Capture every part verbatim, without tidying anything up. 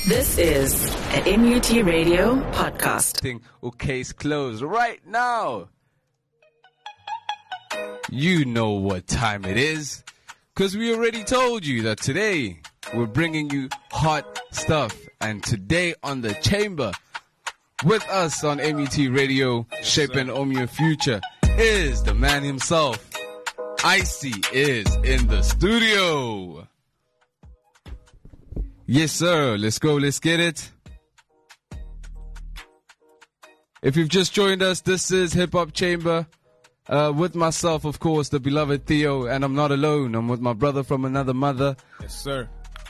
This is an M U T Radio podcast. Thing or case closed right now. You know what time it is, because we already told you that today we're bringing you hot stuff. And today on The Chamber, with us on M U T Radio, shaping Om Your Future, is the man himself. Icy is in the studio. Yes, sir. Let's go. Let's get it. If you've just joined us, this is Hip Hop Chamber. Uh, with myself, of course, the beloved Theo, and I'm not alone. I'm with my brother from another mother. Yes, sir.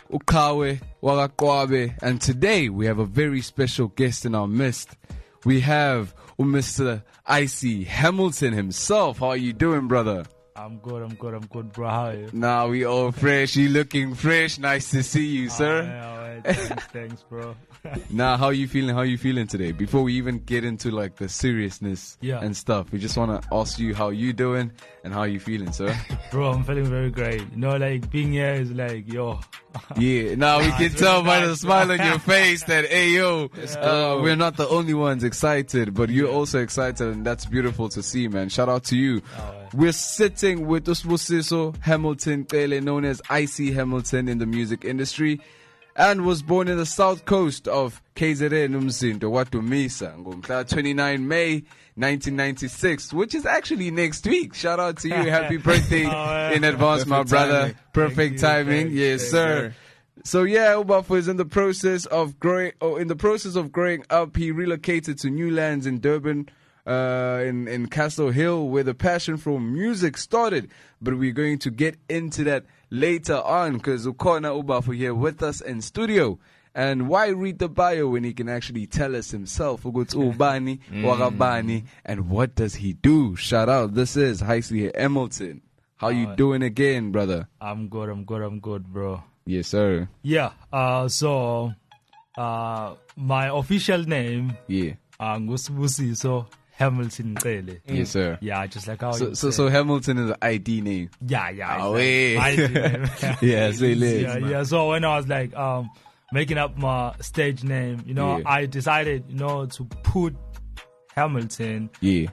Ukawe Wagakwabe. And today we have a very special guest in our midst. We have Mister Icy Hamilton himself. How are you doing, brother? I'm good, I'm good, I'm good, bro. How are you? Nah, we all fresh. You looking fresh. Nice to see you, sir. Oh, yeah, all right. Thanks, thanks, bro. Nah, how you feeling? How you feeling today? Before we even get into like the seriousness yeah. and stuff, we just want to ask you how you doing and how you feeling, sir. Bro, I'm feeling very great. You know, like being here is like, yo. Yeah, now we nah, can tell really by nice, the smile on your face that, hey, yo, yeah. uh, we're not the only ones excited, but you're also excited, and that's beautiful to see, man. Shout out to you. Right. We're sitting with Usbusiso Hamilton Kele, known as Icy Hamilton in the music industry, and was born in the south coast of K Z N Umzindo Watumisa ngomhla twenty-ninth of May nineteen ninety-six, which is actually next week. Shout out to you. Happy birthday oh, in advance, Perfect my brother. timing. Perfect Thank you, timing. thanks, Yes, thanks, sir. So yeah, Ubafo is in the process of growing. Oh, in the process of growing up, he relocated to new lands in Durban, uh, in in Castle Hill, where the passion for music started. But we're going to get into that later on, because Ukona Ubafo here with us in studio. And why read the bio when he can actually tell us himself? Uguts Ubani, Wagabani, and what does he do? Shout out. This is Icy Hamilton. How you Alright. doing again, brother? I'm good, I'm good, I'm good, bro. Yes, sir. Yeah, uh, so, uh, my official name, Yeah. uh, Ngusbusiso Hamilton Kele. Yes, sir. Yeah, just like how So, you so, said. so Hamilton is an I D name. Yeah, yeah. Oh, it's like wait. my name. Yeah, say less, yeah, man. yeah. So when I was like um making up my stage name, you know, Yeah. I decided, you know, to put Hamilton, Yeah.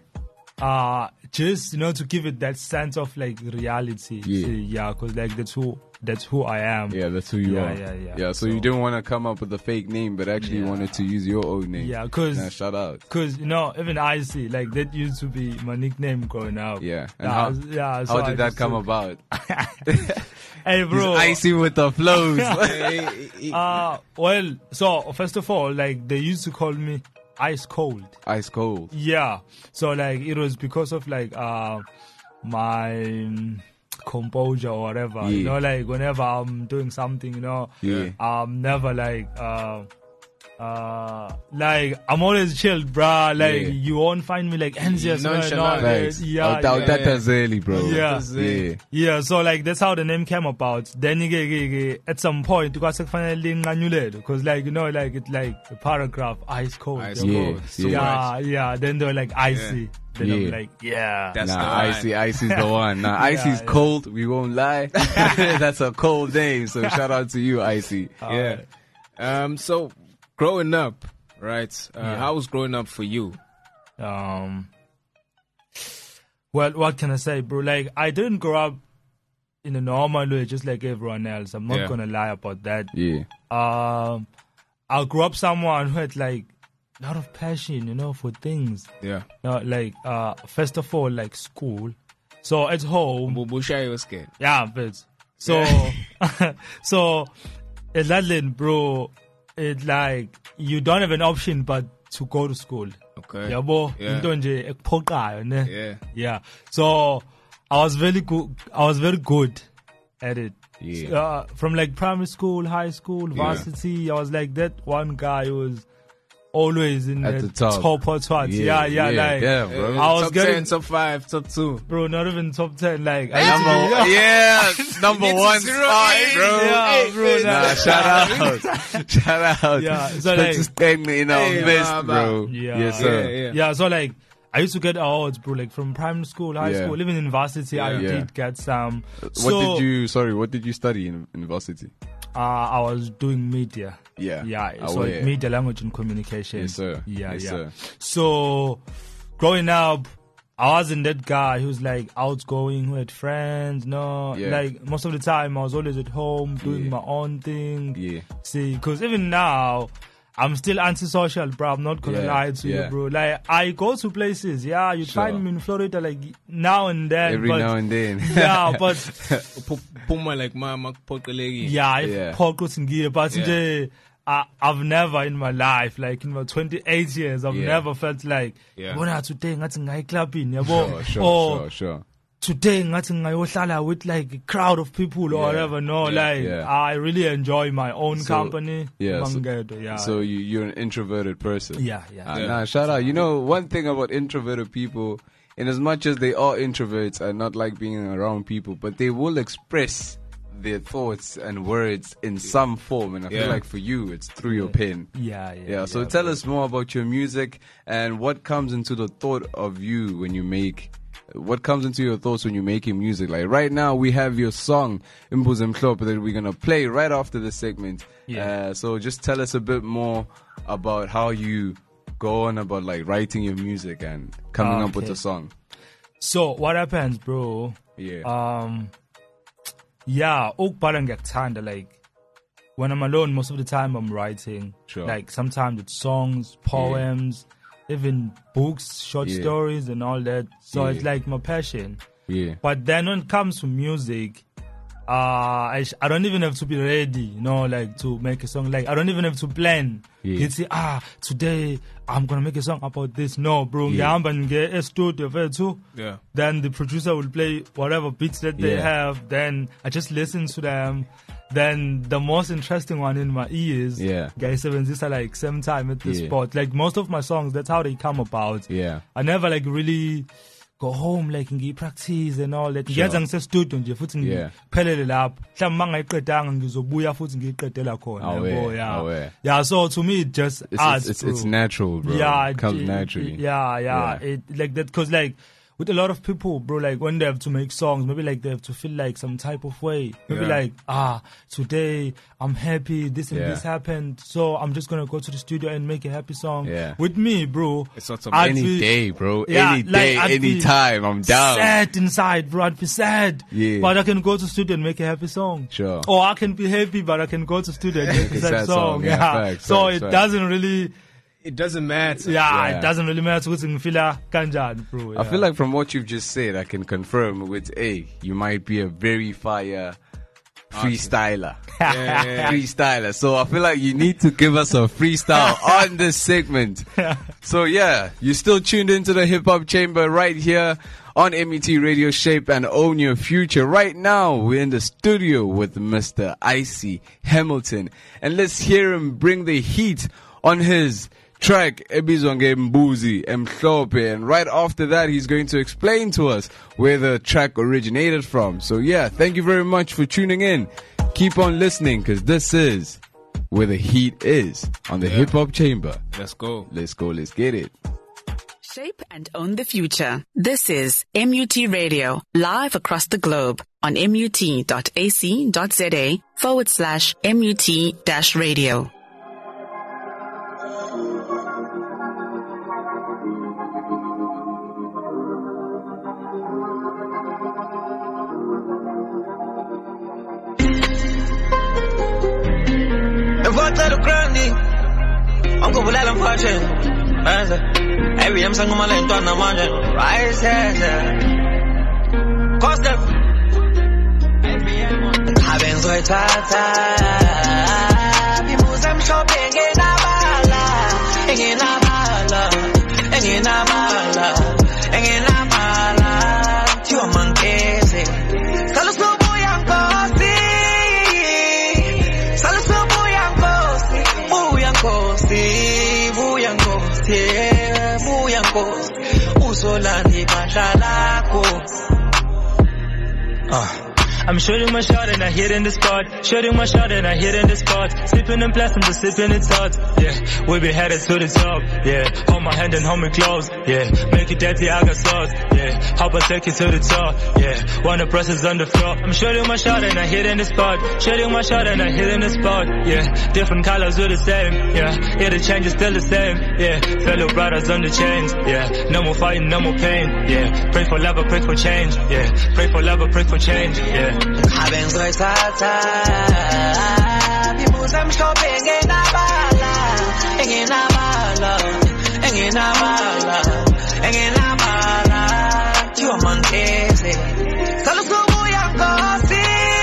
uh, just you know, to give it that sense of like reality. Yeah. See, yeah, because like that's who that's who I am. Yeah, that's who you Yeah, are. yeah, yeah. Yeah, so, So- you didn't want to come up with a fake name, but actually Yeah. wanted to use your own name. Yeah, because Nah, shout out. Cause you know, even I see like that used to be my nickname growing up. Yeah. And yeah, how, yeah, so how I did that just come took- about? Hey, bro. He's icy with the flows. Uh, well, so first of all, like they used to call me Ice Cold. Ice cold. Yeah. So like it was because of like uh my um, composure or whatever. You Yeah. know, like whenever I'm doing something, you know, Yeah. I'm never like uh uh like I'm always chilled, bruh. Like Yeah. you won't find me like anxious. no, no, Nonchalant. Thanks. yeah, oh, that, yeah. that is early, bro. Yeah. Yeah. Yeah, so like that's how the name came about. Then you get- get- get- at some point you got to finally because like you know like it's like a paragraph ice cold. Ice you know? Yeah, cold. So yeah. much. Yeah, yeah. Then they were like icy. Then Yeah. I'm like, yeah. That's the Nah, one. icy, icy's the one. Nah, icy's yeah. cold. We won't lie. That's a cold name. So shout out to you, Icy. Yeah. Um. So, growing up, right? Uh, Yeah. How was growing up for you? Um. Well, what can I say, bro? Like I didn't grow up in a normal way, just like everyone else. I'm not Yeah. gonna lie about that. Yeah. Um, I grew up someone who had like a lot of passion, you know, for things. Yeah. No, like uh, first of all, like school. So at home, Bubushai was scared. yeah, but so so at Ladlin, bro, it like you don't have an option but to go to school. Okay. Yabo, Yeah. into nje ekuphoqayo, ne? Yeah. Yeah. So I was very good. I was very good at it. Yeah. Uh, from like primary school, high school, Yeah. varsity, I was like that one guy who was always in At the, the top. top hot spots. Yeah, yeah, like yeah, bro. Uh, I was top getting- ten, top five, top two. bro, not even top ten. Like I Number, used to be- yeah, number Get to one zero spot, eight. bro. Yeah, bro, Nah, nah. shout out, shout out. Yeah, so Let's like- just thank me in our Hey, midst, Baba. bro. Yeah. Yes, sir. Yeah, yeah. Yeah, so like I used to get awards, bro, like from primary school, high Yeah. school, even university. I Yeah. did get some. What so, did you? Sorry, what did you study in university? Uh, I was doing media. Yeah. Yeah. Oh, So yeah. media, language, and communication. Yes, sir. Yeah, Yes, yeah. sir. So growing up, I wasn't that guy who's like outgoing, who had friends. No, Yeah. like most of the time I was always at home doing Yeah. my own thing. Yeah. See, because even now, I'm still antisocial, bro. I'm not gonna Yeah, lie to yeah. you, bro. Like I go to places, yeah. You Sure. find me in Florida, like now and then. Every but, now and then. yeah, but Puma like mama pokelegi. yeah, Yeah. if Pokos and gear, but Yeah. nje, I, I've never in my life, like in my twenty-eight years, I've Yeah. never felt like, Yeah. bona today ngathi ngayi clubbing, yabo, Sure, sure, or sure, sure. today ngathi ngayohlala with like a crowd of people or Yeah. whatever. No, Yeah. like Yeah. I really enjoy my own So, company. yeah, so- Mangedo, yeah. So you, you're an introverted person. yeah, yeah. Ah, Yeah. Nah, shout out. You know, one thing about introverted people, in as much as they are introverts and not like being around people, but they will express their thoughts and words in some form. And I feel Yeah. like for you, it's through your pen. Yeah, yeah. Yeah, so tell us more about your music and what comes into the thought of you when you make, what comes into your thoughts when you're making music. Like right now, we have your song, Imbuzi Mhlophe, that we're going to play right after the segment. Yeah. Uh, so just tell us a bit more about how you go on about like writing your music and coming up with Okay. the song. So what happens, bro? Yeah. Um, yeah, ukubhala ngiyakuthanda. Like when I'm alone, most of the time I'm writing. Sure. Like sometimes it's songs, poems, even books, short Yeah. stories, and all that. So Yeah. it's like my passion. yeah. But then when it comes to music, uh, I, sh- I don't even have to be ready, you know, like to make a song. Like I don't even have to plan. Yeah. You see, ah, today I'm gonna make a song about this. No, bro, Yeah. ngihamba ngiye e-studio too. Yeah. Then the producer will play whatever beats that they Yeah. have. Then I just listen to them. Then the most interesting one in my ears, Yeah. guys, this are like same time at the Yeah. spot. Like most of my songs, that's how they come about. Yeah. I never like really go home like ngiyi-practice and all that. Sure. Ngiyenza ngisestudio nje futhi Yeah. ngiphelele lapho. Mhlawumbe mangayiqedanga ngizobuya futhi ngiyiqedela khona. Aware, yabo, yeah. aware. Yeah, so to me it just It's, adds, it's, it's, bro. it's natural, bro. Yeah, It comes it- naturally. it- yeah, yeah, Yeah. It like that because like with a lot of people, bro, like when they have to make songs, maybe like they have to feel like some type of way. Maybe Yeah. like, ah, today I'm happy, this and Yeah. this happened, so I'm just gonna go to the studio and make a happy song. Yeah. With me, bro, It's not some- I'd Any be day, bro. Yeah, any like, day, I'd any be time. I'm down. sad inside, bro. I'd be sad. Yeah. But I can go to studio and make a happy song. Sure. Or I can be happy, but I can go to studio and make a sad, Sad song. song, yeah, Yeah. facts, so facts, it facts. doesn't really. It doesn't matter. Yeah, Yeah. it doesn't really matter ukuthi ngifila kanjani, bro. I yeah. feel like from what you've just said, I can confirm with A, you might be a very fire freestyler. Yeah. Freestyler. So I feel like you need to give us a freestyle on this segment. So yeah, you're still tuned into the Hip Hop Chamber right here on M E T Radio. Shape and own your future. Right now, we're in the studio with Mister Icy Hamilton. And let's hear him bring the heat on his track ebizwa ngeMbuzi Mhlophe, and right after that he's going to explain to us where the track originated from. So yeah, thank you very much for tuning in. Keep on listening because this is where the heat is on the Hip Hop Chamber. Let's go. Let's go, let's get it. Shape and own the future. This is M U T Radio, live across the globe on mut.ac.za forward slash MUT dash radio. Angobulala mphakathini manje every time sangoma le ntwana manje rise costa habe ngizoyithatha Imbuzi Mhlophe ngenabala engenabala engenabala engenabala thiwa mankeze salusubuya nkosi salusubuya nkosi buya nkosi buya nkosi buya nkosi uzolanda ibandla lakho ah I'm shooting my shot and I hit in the spot. Shooting my shot and I hit in the spot. Sipping and blasting, just sipping it's hot. Yeah, we be headed to the top. Yeah, hold my hand and hold me close. Yeah, make it dirty, I got sauce. Yeah, help us take it to the top. Yeah, wanna press us on the floor. I'm shooting my shot and I hit in the spot. Shooting my shot and I hit in the spot. Yeah, different colors we're the same. Yeah, yeah, the change is still the same. Yeah, fellow brothers on the chains. Yeah, no more fighting, no more pain. Yeah, pray for love, pray for change. Yeah, pray for love, pray for change. Yeah. Having so excited, people some shopping in a bala, in a bala, in a bala, in a bala. You a monkey, saluso buyankosi,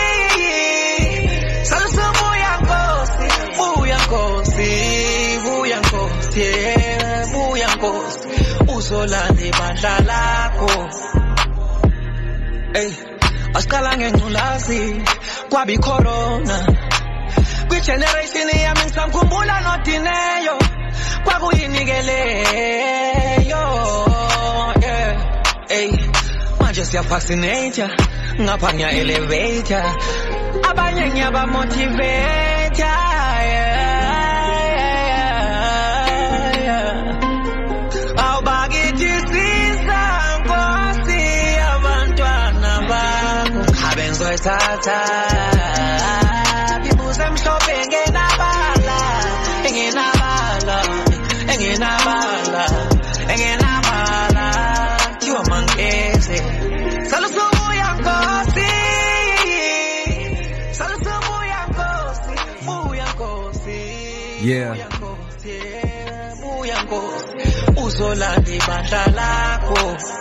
saluso buyankosi, buyankosi, buyankosi, buyankosi. Usolandi bandla lakho. Hey. Asqala ngengculazi kwabi corona kwi generation yami ngisamkhumbula nodineyo kwakuyinikeleyo yeah hey manje siya fascinate ngapha ngiya elevate abanye ngiyaba motivate yeah awubakithi sizankosi abantwana ba so excited, people some shopping in a bala, in a bala, in a bala, in a bala. You a monkey, saluso buyankosi, saluso buyankosi, buyankosi, yeah, buyankosi, buyankosi. Uzolandi bandla lakho.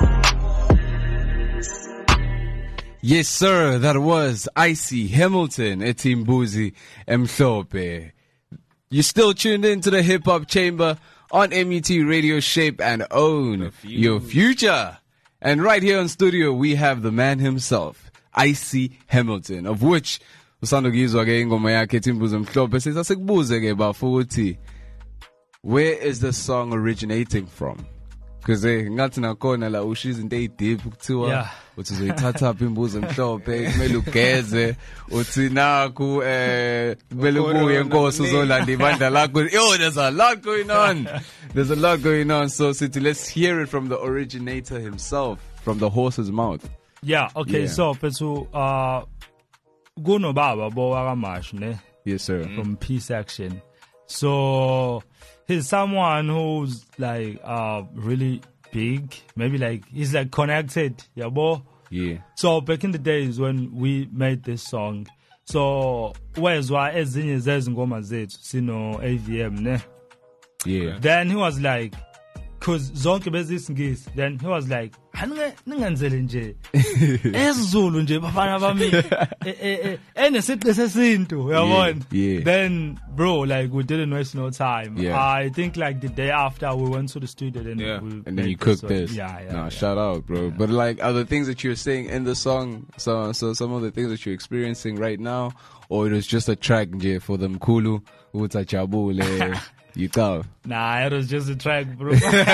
Yes, sir, that was Icy Hamilton, Etimbuzi Mhlope. You're still tuned in to the Hip Hop Chamber on M U T Radio. Shape and own your future. And right here on studio, we have the man himself, Icy Hamilton, of which usanda kuyizwa ke ingoma yakhe Etimbuzi Mhlope. Siza sikubuze ke bafuthi, where is the song originating from? Because eh ngathi nakhona la ushiza into edeep kuthiwa uthi uzoyithatha apha imbuzo emhlophe kumele ugeze uthi naku eh kumele ubuye inkosi uzolanda ibandla lakho. Yo, there's a lot going on. There's a lot going on. So City, let's hear it from the originator himself, from the horse's mouth. Yeah, okay, yeah. So Petsu uh kuno baba bo wakamash ne. Yes, sir. From P section. So he's someone who's like uh really big, maybe like he's like connected, yeah, boy. Yeah. So back in the days when we made this song, so where's why ezinye zezingoma zethu sino A V M ne? Yeah. Then he was like, cause zonke bezisingisi, then he was like, ningenzele nje esiZulu nje bafana bami eh enesiqe sesintu uyabona. Then bro, like we didn't waste no time. Yeah. I think like the day after we went to the studio and yeah. we and then you cooked this. this. Yeah, yeah. Nah, yeah. shout out, bro. Yeah. But like, are the things that you're saying in the song, so so some of the things that you're experiencing right now, or it was just a track nje for the Mkhulu utachabule? You thought? Nah, it was just a track, bro.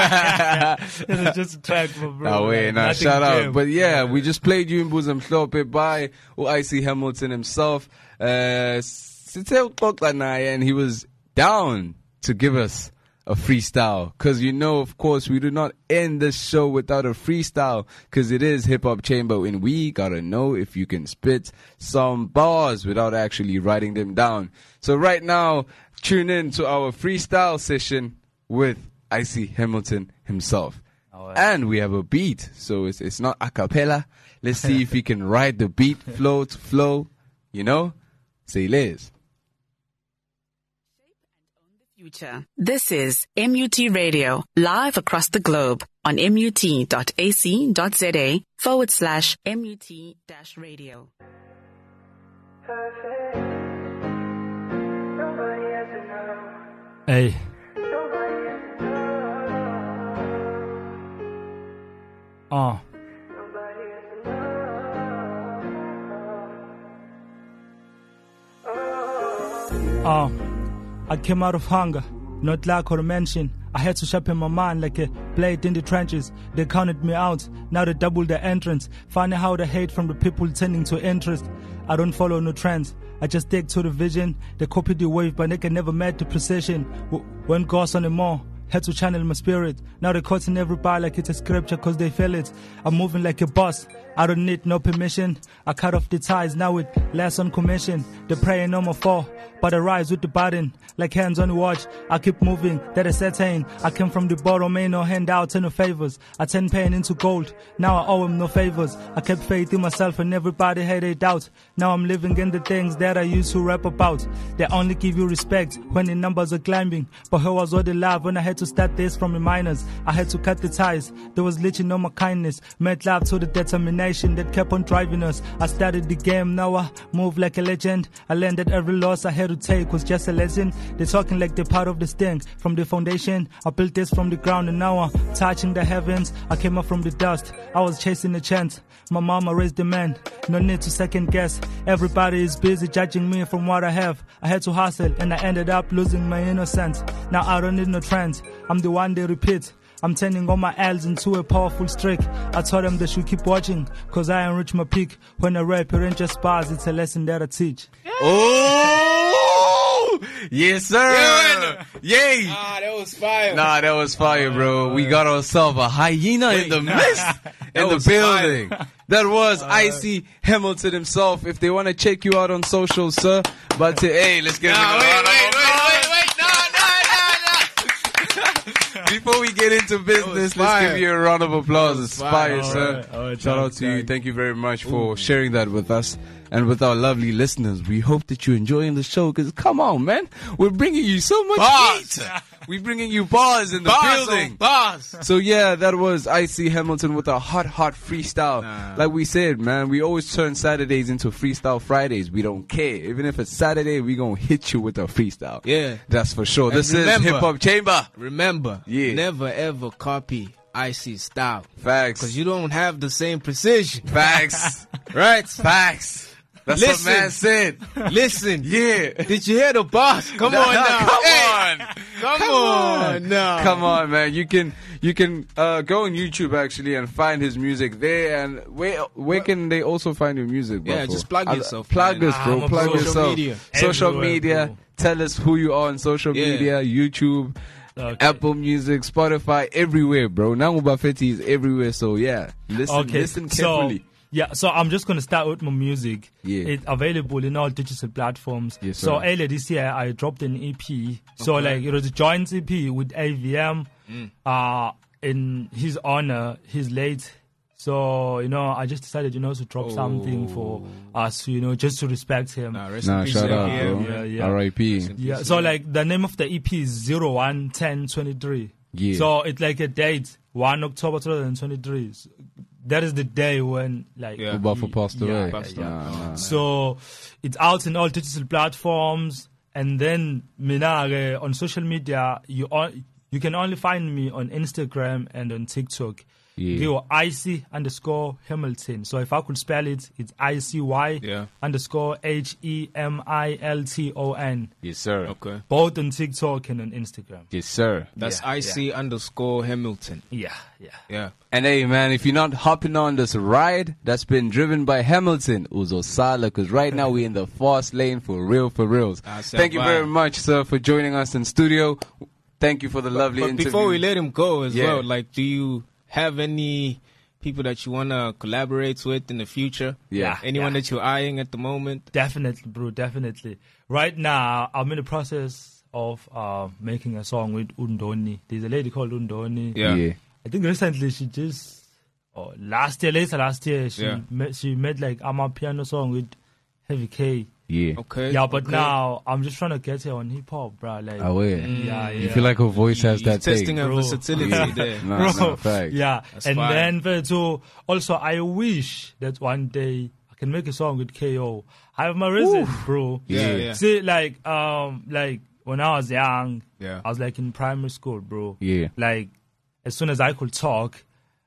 It was just a track, bro. Nah, wait, nah, shout out. Came. But yeah, we just played you in Mbuzo Mhlope by Icy Hamilton himself. Uh, and he was down to give us a freestyle. Cause you know, of course, we do not end this show without a freestyle. Cause it is Hip Hop Chamber and we gotta know if you can spit some bars without actually writing them down. So right now, tune in to our freestyle session with Icy Hamilton himself. Oh, right. And we have a beat, so it's it's not a cappella. Let's see if he can ride the beat flow to flow, you know? Say les. Future. This is M U T Radio, live across the globe on mut.ac.za forward slash MUT dash radio. Hey. Uh. Uh. I came out of hunger, not lack or mention. I had to sharpen my mind like a blade in the trenches. They counted me out, now they double the entrance. Funny how the hate from the people turning to interest. I don't follow no trends, I just stick to the vision. They copy the wave, but they can never match the precision. W- When God's on the more, had to channel my spirit. Now they're quoting everybody like it's a scripture cause they feel it. I'm moving like a boss, I don't need no permission. I cut off the ties, now with less on commission. They're praying on my fall, but I rise with the button. Like hands on the watch, I keep moving, that is certain. I came from the bottom, ain't no handouts and no favors. I turn pain into gold, now I owe him no favors. I kept faith in myself and everybody had a doubt. Now I'm living in the things that I used to rap about. They only give you respect when the numbers are climbing. But who was all the love when I had to start this from the minors? I had to cut the ties, there was literally no more kindness. Made love to the determination that kept on driving us. I started the game, now I move like a legend. I learned that every loss I had to take was just a lesson. They're talking like they're part of the sting. From the foundation, I built this from the ground and now I'm touching the heavens. I came up from the dust, I was chasing a chance. My mama raised the man, no need to second guess. Everybody is busy judging me from what I have. I had to hustle and I ended up losing my innocence. Now I don't need no trends, I'm the one they repeat. I'm turning all my L's into a powerful streak. I told them they should keep watching, cause I enrich my peak. When I rap, it ain't just bars, it's a lesson that I teach. Oh, yes, sir. Yay. Ah, that was fire. Nah, that was fire, bro. We got ourselves a hyena in the midst, in the was building. That was Icy Hamilton himself. If they want to check you out on social, sir. But to, hey, let's get Nah, him a wait, round of wait, wait, applause. wait, wait. No, no, no, no. Before we get into business, let's fire. give you a round of applause. That was It's fire, fire. sir. All right, all right, Shout out thanks, to you. thanks. Thank you very much for sharing that with us and with our lovely listeners. We hope that you're enjoying the show because, come on, man. We're bringing you so much Bars. heat. We're bringing you bars in the Bars building. on bars. So yeah, that was Icy Hamilton with a hot, hot freestyle. Nah. Like we said, man, we always turn Saturdays into Freestyle Fridays. We don't care. Even if it's Saturday, we gonna hit you with a freestyle. Yeah. That's for sure. And This remember- is Hip Hop Chamber. Remember, Yeah. never ever copy Icy style. Facts. Because you don't have the same precision. Facts. Right? Facts. That's Listen. what man said. Listen. Yeah. Did you hear the boss? Come Nah, on now. Come Hey, on. Come, Come on. on. now. Come on, man. You can you can uh, go on YouTube actually and find his music there. And where where can they also find your music, bro? Yeah, just plug Uh, yourself, Plug man. us, bro. Ah, plug social yourself. media. Social Everywhere, media. bro. Tell us who you are on social Yeah. media, YouTube, Okay. Apple Music, Spotify, everywhere, bro. Nangu Buffetti is everywhere. So yeah, listen, Okay, listen carefully. So, yeah, so I'm just gonna start with my music. Yeah. It's available in all digital platforms. Yes, so sir. earlier this year I dropped an E P. So like it was a joint E P with A V M. Mm. Uh in his honor, he's late. So, you know, I just decided, you know, to drop something for us, you know, just to respect him. Nah, rest Nah, in peace, shout A out, V M, bro. Yeah, yeah. R I P. Yeah, so like the name of the E P is zero one ten twenty-three. Yeah. So it's like a date, one October twenty twenty-three. So that is the day when like Yeah. Ubafa passed Yeah, away. passed yeah. Nah, nah. So it's out in all digital platforms, and then mina uh, on social media you on, you can only find me on Instagram and on TikTok. Yeah. You Icy underscore Hamilton. So if I could spell it, it's I C Y Yeah. underscore H E M I L T O N. Yes, sir. Okay. Both on TikTok and on Instagram. Yes, sir. That's Yeah, Icy underscore Hamilton. Yeah, yeah. Yeah. And hey, man, if you're not hopping on this ride that's been driven by Hamilton, Uzosala, because right now we're in the fast lane for real, for reals. Ah, Thank you Savai. very much, sir, for joining us in studio. Thank you for the lovely But interview. before we let him go as Yeah. well, like, do you have any people that you want to collaborate with in the future? Yeah. Anyone Yeah. that you're eyeing at the moment? Definitely, bro, definitely. Right now, I'm in the process of uh, making a song with Undoni. There's a lady called Undoni. Yeah. Yeah. I think recently she just, oh, last year, later last year, she Yeah. ma- she made like I'm a piano song with Heavy K. Yeah. Okay. Yeah, but okay. now I'm just trying to get her on hip hop, bro. Like, Oh, yeah. yeah, yeah. You feel like her voice has He's that testing thing. her Bro. versatility Yeah. there. Nah, Bro, nah, facts. yeah, That's and fine. then but so also I wish that one day I can make a song with K O. I have my reasons, bro. Yeah, yeah. See, like um, like when I was young, Yeah. I was like in primary school, bro. Yeah. Like as soon as I could talk,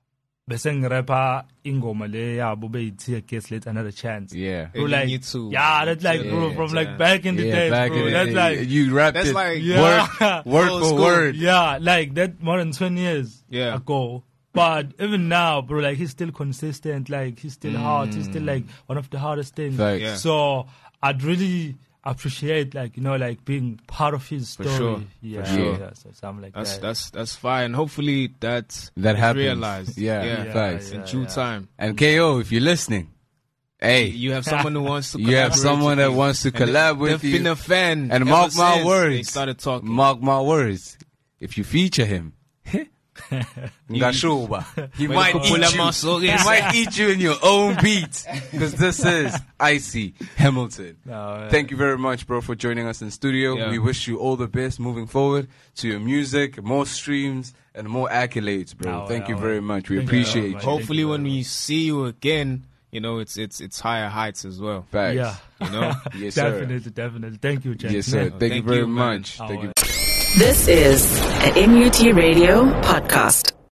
bese ngirapper ingoma le yabo beyithi Guess Let Another Chance. Yeah. Bro, And like, you too. yeah, that's like, Yeah, bro, from yeah. like back in the Yeah, days, back bro. in the That's day, like, you rapped That's it like- Yeah. word, word Old for school. word. yeah, like that more than twenty years Yeah. ago. But even now, bro, like he's still consistent. Like he's still hard. He's still like one of the hardest things. Facts. Yeah. So I'd really appreciate, like, you know, like being part of his For story. sure. Yeah, For sure. yeah, so something like That's that. that's that's fine. And hopefully that That is happens. realized. Yeah, yeah. Yeah, facts. In yeah, due yeah. time. And K O, if you're listening, hey, You have someone who wants to you have collaborate someone with that you. wants to And collab they- with they've you. been a fan. And ever mark my since words. They started talking. Mark my words. If you feature him, Ngashuba, he Well, might you could eat pull you. a muscle, He yes. might eat you in your own beat. Because this is Icy Hamilton. No, uh, Thank you very much, bro, for joining us in studio. Yeah. We wish you all the best moving forward to your music, more streams, and more accolades, bro. No, Thank no, you very much. We thank you appreciate very you. much. Hopefully, you when very we see you again, you know, it's it's it's higher heights as well. Facts. yeah. You know. Yes, sir. Definitely, definitely. Thank you, Jack. Yes, sir. Thank, Thank you very you, man. much. Oh, Thank you. This is an M U T Radio podcast.